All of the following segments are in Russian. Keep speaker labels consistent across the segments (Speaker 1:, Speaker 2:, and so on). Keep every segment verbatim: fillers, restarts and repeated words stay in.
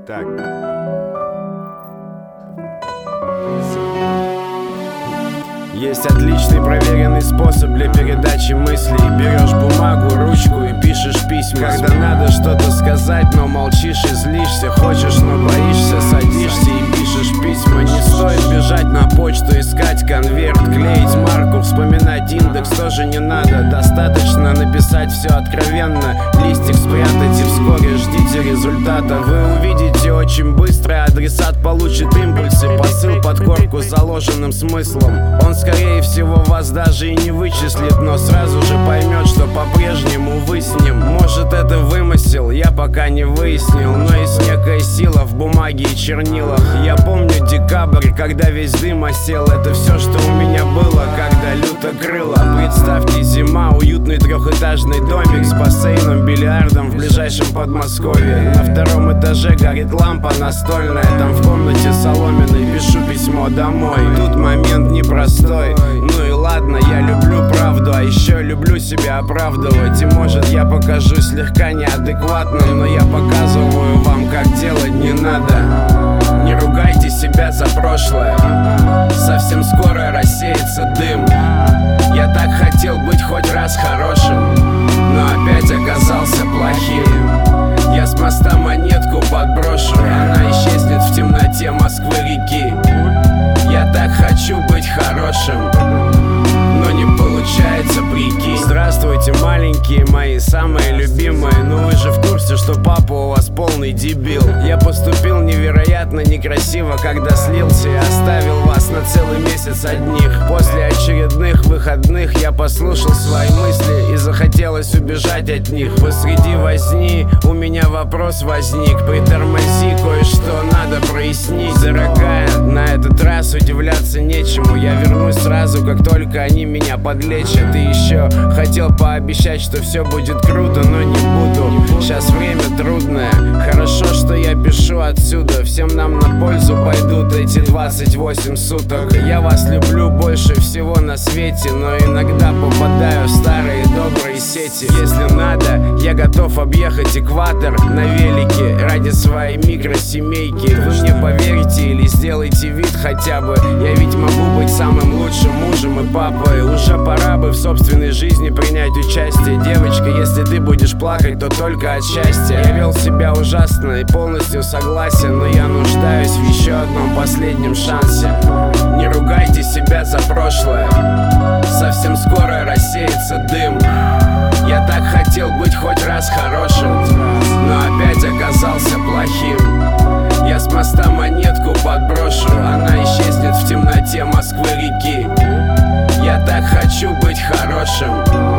Speaker 1: Так. Есть отличный проверенный способ для передачи мыслей. Берешь бумагу, ручку и пишешь письма. Когда надо что-то сказать, но молчишь и злишься. Хочешь, но боишься, садишься и пишешь письма. Не стоит бежать на почту, искать конверт, клеить марку, вспоминать индекс тоже не надо. Достаточно написать все откровенно. Листик спрятать и вскоре ждите результата. Вы увидите очень быстро, адресат получит импульсы. Посыл под корку с заложенным смыслом. Он скорее всего вас даже и не вычислит, но сразу же поймет, что по-прежнему вы с ним. Может, это вымысел, я пока не выяснил, но есть некая сила в бумаге и чернилах. Я помню декабрь, когда весь дым осел. Это все, что у меня было, когда люто крыло. Представьте, зима, уютный трехэтажный домик с бассейном, бильярдом в ближайшем Подмосковье. На втором этаже горит лампа настольная. Там в комнате соломенной пишу письмо домой. Тут момент непростой. Ну и ладно, я люблю правду, а еще люблю себя оправдывать. И может я покажусь слегка неадекватным, но я показываю вам, как делать не надо. Не ругайте себя за прошлое, совсем скоро рассеется дым. Я так хотел быть хоть раз хорошим, но опять оказался плохим. Я с моста монетку подброшу, она исчезнет в темноте Москвы-реки. Я так хочу быть хорошим, но не получается, прикинь. Здравствуйте, маленькие мои, самые любимые. Ну вы же в курсе, что папа у вас полный дебил. Я поступил невероятно некрасиво, когда слился и оставил вас на целый месяц одних. После очередных выходных я послушал свои мысли и захотелось убежать от них. Посреди возни у меня вопрос возник. Притормози, кое-что надо прояснить. Дорогая, на этот раз удивляться нечему. Я вернусь сразу, как только они меня подлечат. И еще хотел пообещать, что все будет круто, но не буду. Сейчас время трудное. Хорошо, что я пишу отсюда. Всем нам на пользу пойдут эти двадцать восемь суток. Я вас люблю больше всего на свете, но иногда попадаю в старые добрые сети. Если надо, я готов объехать экватор на велике ради своей микросемейки. Вы мне поверите или сделайте вид хотя бы. Я ведь могу быть самым лучшим мужем и папой. Уже пора бы в собственной жизни принять участие. Девочка, если ты будешь плакать, то только от счастья. Я вел себя ужасно и полностью согласен, но я нуждаюсь в еще одном последнем шансе. Не ругайте себя за прошлое, совсем скоро рассеется дым. Я так хотел быть хоть раз хорошим, но опять оказался плохим. Я с моста монетку подброшу, она исчезнет в темноте Москвы-реки. Я так хочу быть хорошим,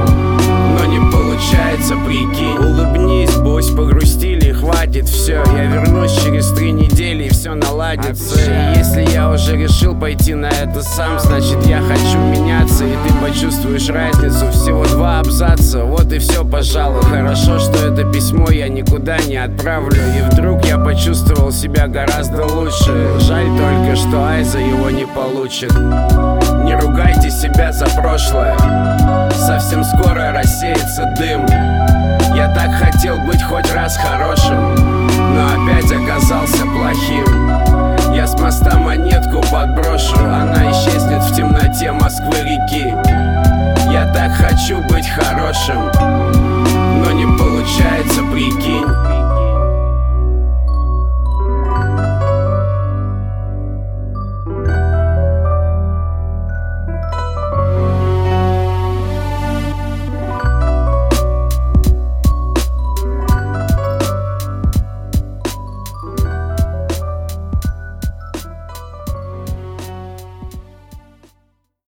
Speaker 1: но не получается, прикинь. Улыбнись, пусть погрустили, хватит, все. Я вернусь через три недели и все наладится. И если я уже решил пойти на это сам, значит я хочу меняться, и ты почувствуешь разницу. Всего два абзаца, вот и все, пожалуй. Хорошо, что это письмо я никуда не отправлю, и вдруг я почувствовал себя гораздо лучше. Жаль только, что Айза его не получит. Не ругайте себя за прошлое, совсем скоро рассеется дым. Я так хотел быть хоть раз хорошим, но опять оказался плохим. Я с моста монетку подброшу, она исчезнет в темноте Москвы-реки. Я так хочу быть хорошим, но не получается, прикинь.